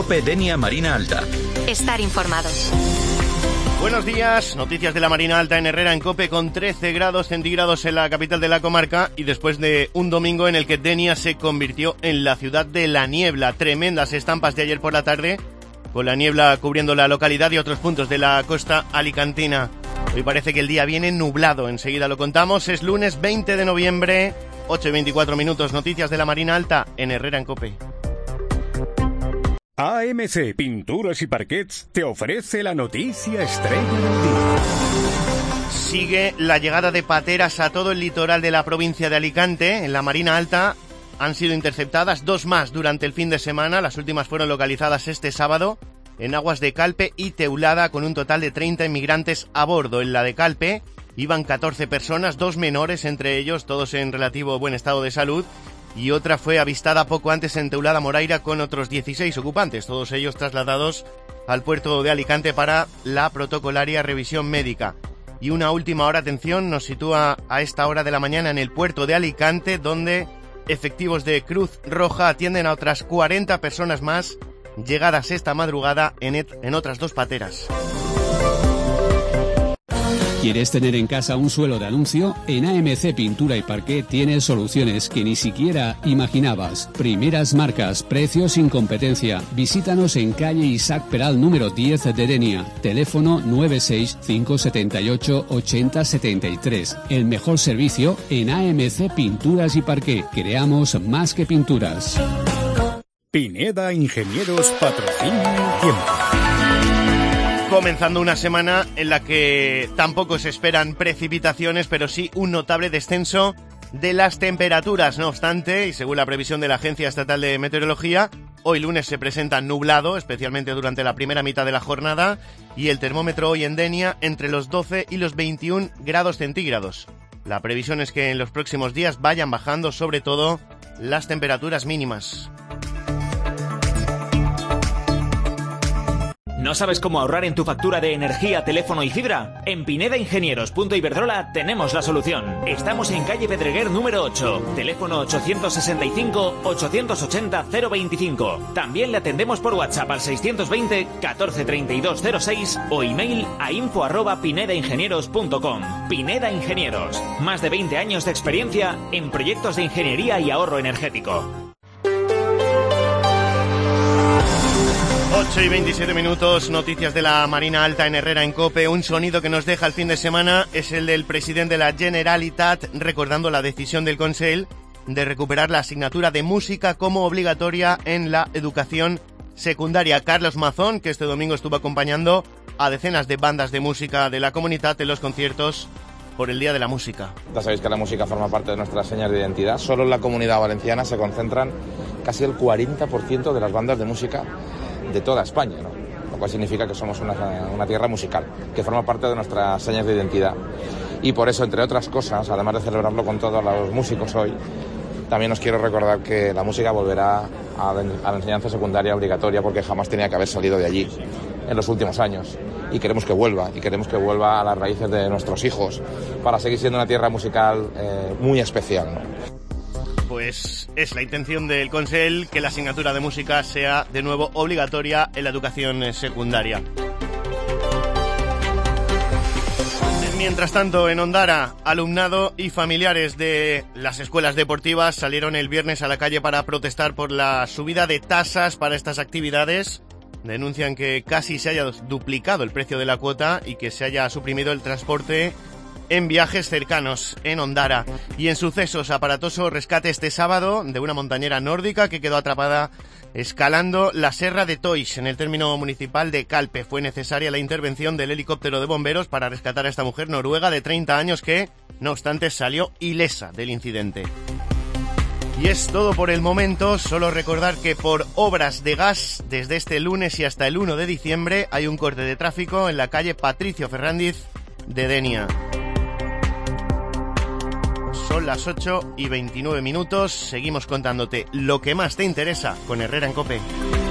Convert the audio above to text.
COPE Denia Marina Alta. Estar informado. Buenos días, noticias de la Marina Alta en Herrera en COPE con 13 grados centígrados en la capital de la comarca y después de un domingo en el que Denia se convirtió en la ciudad de la niebla. Tremendas estampas de ayer por la tarde, con la niebla cubriendo la localidad y otros puntos de la costa alicantina. Hoy parece que el día viene nublado, enseguida lo contamos. Es lunes 20 de noviembre, 8:24 minutos, noticias de la Marina Alta en Herrera en COPE. AMC Pinturas y Parquets te ofrece la noticia estrella del día. Sigue la llegada de pateras a todo el litoral de la provincia de Alicante. En la Marina Alta han sido interceptadas 2 más durante el fin de semana. Las últimas fueron localizadas este sábado en aguas de Calpe y Teulada, con un total de 30 inmigrantes a bordo. En la de Calpe iban 14 personas, 2 menores entre ellos, todos en relativo buen estado de salud, y otra fue avistada poco antes en Teulada Moraira con otros 16 ocupantes, todos ellos trasladados al puerto de Alicante para la protocolaria revisión médica. Y una última hora, atención, nos sitúa a esta hora de la mañana en el puerto de Alicante, donde efectivos de Cruz Roja atienden a otras 40 personas más llegadas esta madrugada en otras 2 pateras. ¿Quieres tener en casa un suelo de anuncio? En AMC Pintura y Parquet tienes soluciones que ni siquiera imaginabas. Primeras marcas, precios sin competencia. Visítanos en calle Isaac Peral número 10 de Denia. Teléfono 965788073. El mejor servicio en AMC Pinturas y Parquet. Creamos más que pinturas. Pineda Ingenieros patrocina el tiempo. Comenzando una semana en la que tampoco se esperan precipitaciones, pero sí un notable descenso de las temperaturas. No obstante, y según la previsión de la Agencia Estatal de Meteorología, hoy lunes se presenta nublado, especialmente durante la primera mitad de la jornada, y el termómetro hoy en Denia entre los 12 y los 21 grados centígrados. La previsión es que en los próximos días vayan bajando, sobre todo, las temperaturas mínimas. ¿No sabes cómo ahorrar en tu factura de energía, teléfono y fibra? En Pineda Ingenieros Iberdrola tenemos la solución. Estamos en calle Pedreguer número 8, teléfono 865-880-025. También le atendemos por WhatsApp al 620 14 32 06 o email a info@pinedaingenieros.com. Pineda Ingenieros, más de 20 años de experiencia en proyectos de ingeniería y ahorro energético. 8:27 minutos, noticias de la Marina Alta en Herrera en COPE. Un sonido que nos deja el fin de semana es el del presidente de la Generalitat, recordando la decisión del Consell de recuperar la asignatura de música como obligatoria en la educación secundaria. Carlos Mazón, que este domingo estuvo acompañando a decenas de bandas de música de la comunidad en los conciertos por el Día de la Música. Ya sabéis que la música forma parte de nuestras señas de identidad. Solo en la Comunidad Valenciana se concentran casi el 40% de las bandas de música de toda España, ¿no? Lo cual significa que somos una tierra musical, que forma parte de nuestras señas de identidad. Y por eso, entre otras cosas, además de celebrarlo con todos los músicos hoy, también os quiero recordar que la música volverá a la enseñanza secundaria obligatoria, porque jamás tenía que haber salido de allí en los últimos años. Y queremos que vuelva a las raíces de nuestros hijos, para seguir siendo una tierra musical muy especial, ¿no? Pues es la intención del Consell que la asignatura de música sea de nuevo obligatoria en la educación secundaria. Mientras tanto, en Ondara, alumnado y familiares de las escuelas deportivas salieron el viernes a la calle para protestar por la subida de tasas para estas actividades. Denuncian que casi se haya duplicado el precio de la cuota y que se haya suprimido el transporte en viajes cercanos en Ondara. Y en sucesos, aparatoso rescate este sábado de una montañera nórdica que quedó atrapada escalando la Serra de Toix en el término municipal de Calpe. Fue necesaria la intervención del helicóptero de bomberos para rescatar a esta mujer noruega de 30 años que, no obstante, salió ilesa del incidente. Y es todo por el momento. Solo recordar que por obras de gas, desde este lunes y hasta el 1 de diciembre, hay un corte de tráfico en la calle Patricio Ferrandiz de Denia. Son las 8:29 minutos. Seguimos contándote lo que más te interesa con Herrera en COPE.